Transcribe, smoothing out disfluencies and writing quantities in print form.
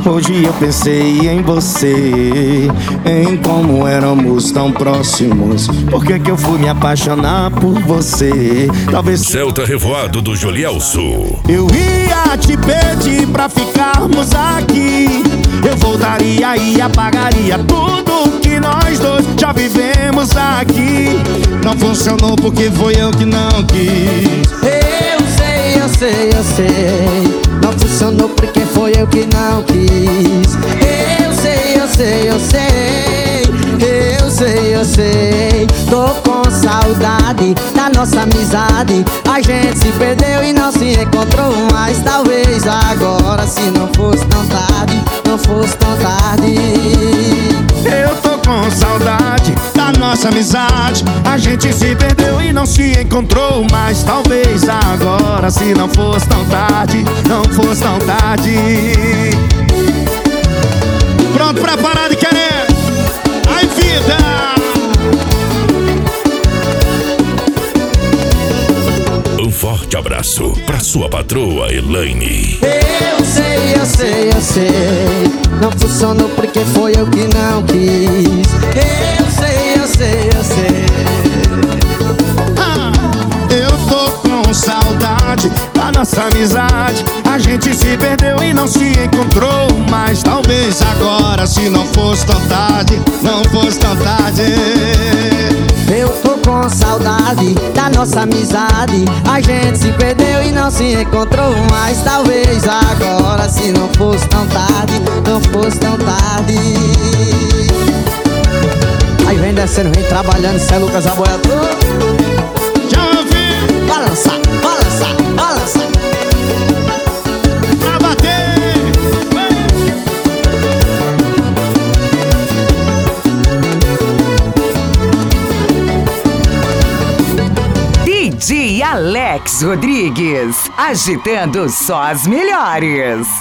Hoje eu pensei em você, em como éramos tão próximos. Por que eu fui me apaixonar por você? Talvez Celta Revoado do Jolielso. eu ia te pedir pra ficarmos aqui. Eu voltaria e apagaria tudo que nós dois já vivemos aqui. Não funcionou porque foi eu que não quis. Eu sei. Não funcionou porque foi eu que não quis. Eu sei. Tô com saudade da nossa amizade. A gente se perdeu e não se encontrou mais. Talvez agora, se não fosse tão tarde, não fosse tão tarde. Eu tô com saudade da nossa amizade. A gente se perdeu e não se encontrou mais. Talvez agora, se não fosse tão tarde, não fosse tão tarde. Pronto, preparado e querendo. Ai, vida! Um forte abraço pra sua patroa Elaine. Eu sei. Não funcionou porque foi eu que não quis. Eu sei. Eu tô com saudade da nossa amizade. A gente se perdeu e não se encontrou mais. Talvez agora, se não fosse tão tarde, não fosse tão tarde. Eu tô com saudade da nossa amizade. A gente se perdeu e não se encontrou mais. Talvez agora, se não fosse tão tarde, não fosse tão tarde. Aí vem descendo, vem trabalhando, cê é Lucas Aboiador. Já ouvi Balança. pra bater. DJ Alex Rodrigues, agitando só as melhores.